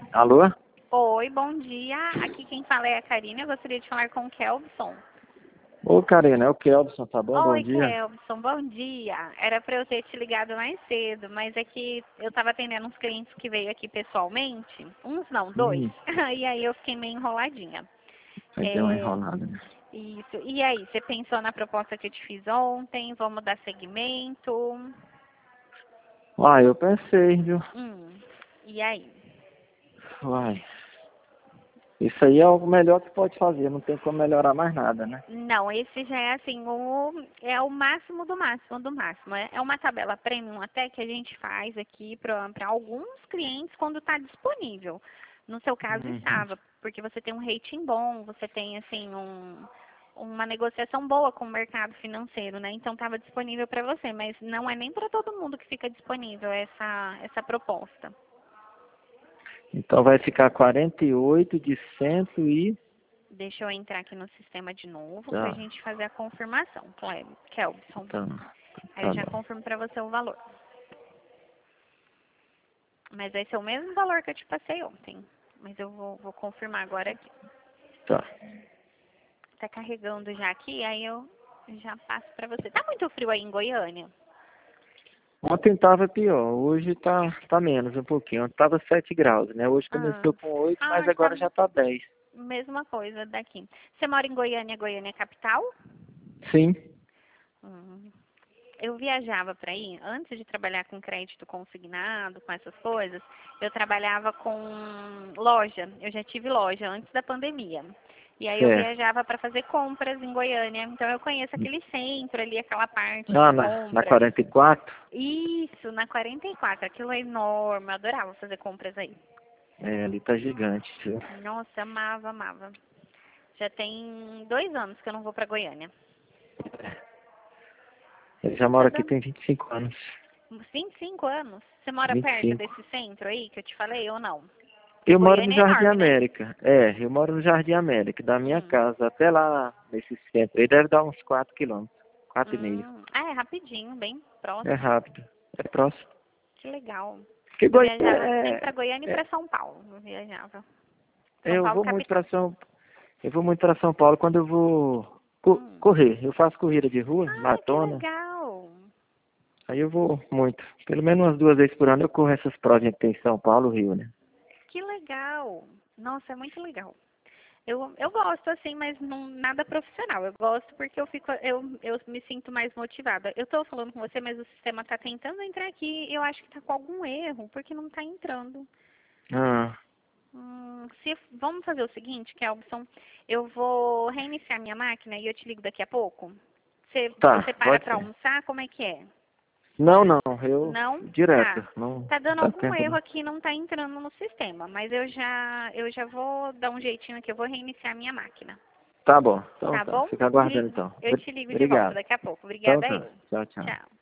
Alô? Oi, bom dia. Aqui quem fala é a Karina. Eu gostaria de falar com o Kelvson. Ô, Karina, é o Kelvson, tá bom? Bom Oi, dia. Kelvson, bom dia. Era para eu ter te ligado mais cedo, mas é que eu estava atendendo uns clientes que veio aqui pessoalmente. Uns não, dois. Hum, E aí eu fiquei meio enroladinha. aí deu uma É, enrolada, né? isso. E aí, você pensou na proposta que eu te fiz ontem? Vamos dar seguimento? Uai, eu pensei, viu? E aí? Uai, isso aí é o melhor que pode fazer, não tem como melhorar mais nada, né? Não, esse já é assim, é o máximo do máximo do máximo. É uma tabela premium até que a gente faz aqui para alguns clientes quando está disponível. No seu caso Uhum. estava, porque você tem um rating bom, você tem assim uma negociação boa com o mercado financeiro, né? Então estava disponível para você, mas não é nem para todo mundo que fica disponível essa proposta. Então vai ficar 48 de 100 e... Deixa eu entrar aqui no sistema de novo para a Tá, gente fazer a confirmação, Kelvson. tá, Aí eu tá já bom. confirmo para você o valor. Mas vai ser o mesmo valor que eu te passei ontem. Mas eu vou confirmar agora aqui. Tá. Tá carregando já aqui, aí eu já passo pra você. Tá muito frio aí em Goiânia? Ontem tava pior, hoje tá menos um pouquinho. Ontem tava 7 graus, né? Hoje Ah, começou com 8, mas tá agora já tá 10. mesma coisa daqui. Você mora em Goiânia, Goiânia é capital? Sim, Hum. Eu viajava para aí, antes de trabalhar com crédito consignado, com essas coisas, eu trabalhava com loja. Eu já tive loja antes da pandemia. E aí eu certo. viajava para fazer compras em Goiânia. Então eu conheço aquele centro ali, aquela parte de Ah, na compras. 44? Isso, na 44. Aquilo é enorme. Eu adorava fazer compras aí. É, ali tá gigante, viu? Nossa, amava, amava. Já tem 2 anos que eu não vou para Goiânia. Ele já Tá mora aqui dando tem 25 anos. 25 anos. Você mora perto 25. desse centro aí que eu te falei ou não? Porque Eu moro no Goiânia é Jardim enorme, né? América. É, eu moro no Jardim América. Da minha Hum, casa até lá nesse centro. Aí deve dar uns 4 quilômetros. 4,5. Ah, é rapidinho, bem É próximo. rápido. É próximo. Que legal. Porque Eu Goiânia viajava sempre para Goiânia e é, para São Paulo. Eu viajava. São eu Paulo vou muito capital. para eu vou muito para São Paulo quando eu vou Hum. correr. Eu faço corrida de rua, Ah, que maratona. legal. Aí eu vou muito. Pelo menos umas 2 vezes por ano eu corro essas provas que tem em São Paulo, Rio, né? Que legal. Nossa, é muito legal. Eu gosto assim, mas não nada profissional. Eu gosto porque eu me sinto mais motivada. Eu estou falando com você, mas o sistema está tentando entrar aqui. Eu acho que está com algum erro, porque não está entrando. Ah, Vamos fazer o seguinte, Kelvson, eu vou reiniciar minha máquina e eu te ligo daqui a pouco. Você tá, para pode para ser. almoçar? Como é que é? Não, não, eu Não? direto. Tá. Não Tá dando dá algum tempo erro não. aqui, não tá entrando no sistema, mas eu já vou dar um jeitinho aqui, eu vou reiniciar minha máquina. Tá bom. Então Tá tá. bom? Fica aguardando então. Eu te ligo de volta Obrigado. daqui a pouco. Então Obrigada tá. eu. Tchau, tchau. Tchau.